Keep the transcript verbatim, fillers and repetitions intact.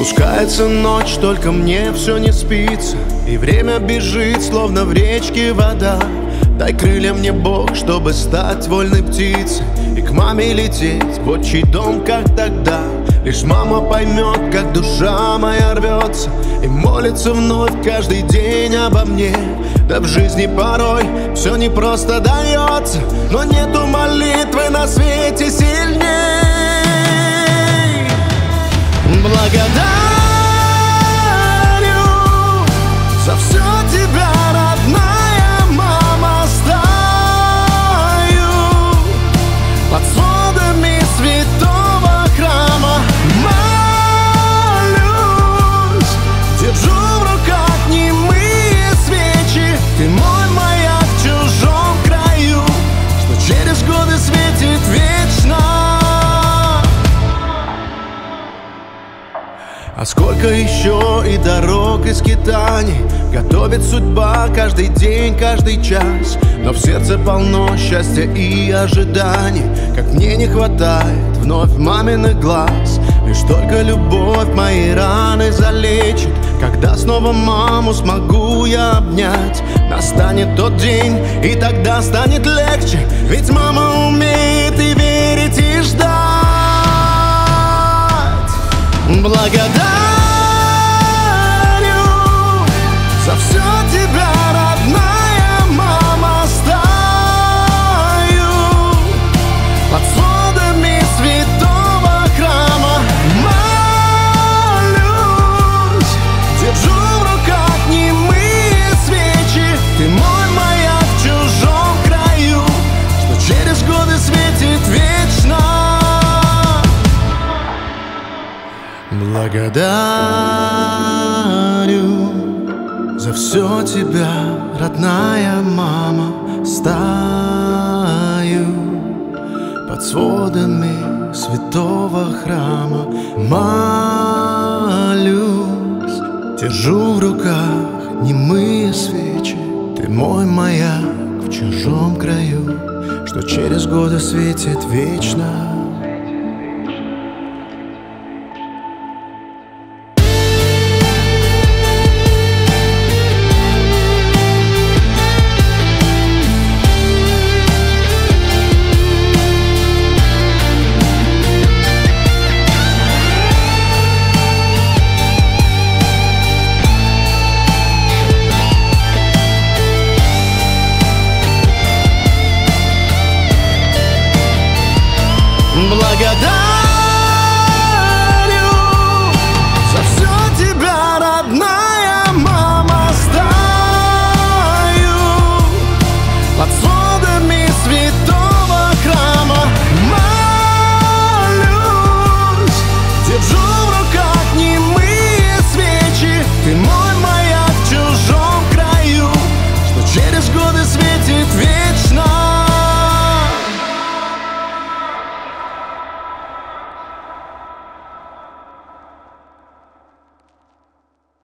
Спускается ночь, только мне все не спится, и время бежит, словно в речке вода. Дай крылья мне, Бог, чтобы стать вольной птицей и к маме лететь в отчий дом, как тогда. Лишь мама поймет, как душа моя рвется и молится вновь каждый день обо мне. Да в жизни порой все не просто дается, но нету молитвы на свете сильней. Благодарю за все тебя, родная мама, стою под сводами святого храма. Молюсь, держу в руках немые свечи. Ты мой маяк в чужом краю, что через годы светит вечно. А сколько еще и дорог, и скитаний готовит судьба каждый день, каждый час. Но в сердце полно счастья и ожиданий, как мне не хватает вновь маминых глаз. Лишь только любовь мои раны залечит, когда снова маму смогу я обнять. Настанет тот день, и тогда станет легче, ведь мама умеет и верить, и ждать. Благодарю за все тебя, родная мама, стою под сводами святого храма. Молюсь, держу в руках немые свечи. Ты мой маяк в чужом краю, что через годы светит вечно. Благодарю за все тебя, родная мама, стою под сводами святого храма. Молюсь, держу в руках немые свечи. Ты мой маяк в чужом краю, что через годы светит вечно. Благодарю